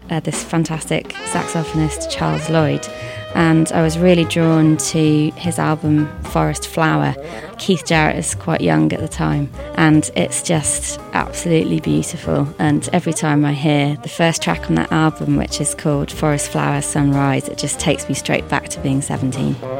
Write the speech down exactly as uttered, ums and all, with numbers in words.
uh, this fantastic saxophonist, Charles Lloyd, and I was really drawn to his album Forest Flower. Keith Jarrett is quite young at the time, and it's just absolutely beautiful. And every time I hear the first track on that album, which is called Forest Flower Sunrise, it just takes me straight back to being seventeen.